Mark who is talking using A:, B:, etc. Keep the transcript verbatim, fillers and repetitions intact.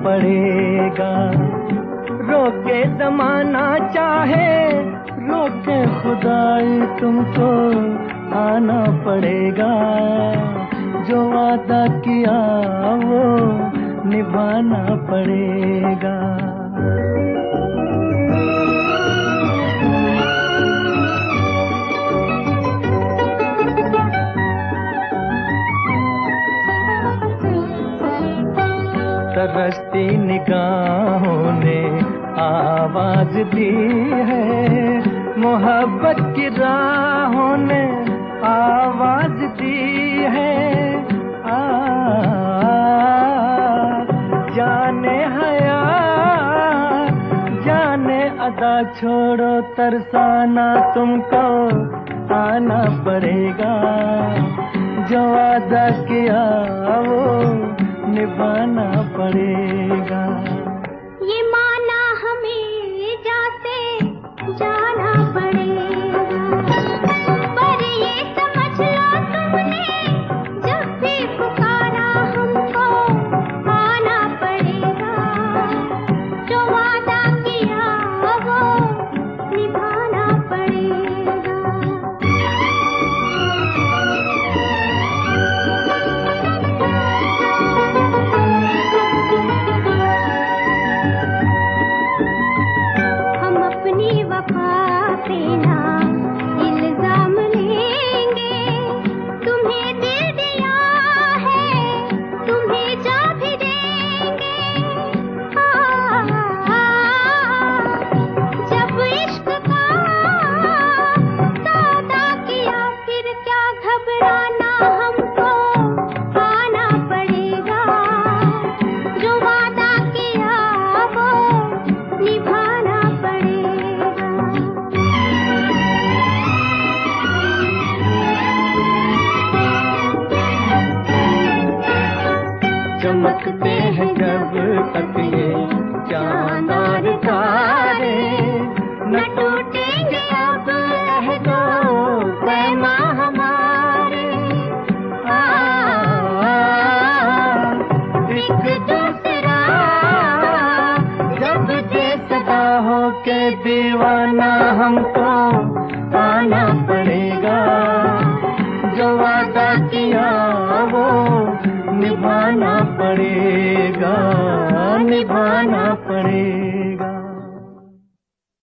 A: पड़ेगा। रोके जमाना चाहे रोके खुदाई, तुमको आना पड़ेगा। जो वादा किया वो निभाना पड़ेगा। तरसती निगाहों ने आवाज दी है, मोहब्बत की राहों ने आवाज दी है। आ, जाने हया जाने अदा छोड़ो, तरसाना तुमको आना पड़ेगा। जो वादा किया वो निभाना पड़ेगा।
B: ये माना हमें जाते जाना पड़ेगा, पर ये समझ लो तुमने जब भी पुकारा हमको आना पड़ेगा। जो वादा किया वो निभाना पड़ेगा।
A: चमकते हैं जब तक ये चांद और तारे, न टूटेंगे अब अहदो पैमा हमारे। आ, एक दूसरा जब दे सदा हो के दीवाना, हमको आना पड़ेगा। जो वादा किया वो निभाना पड़ेगा।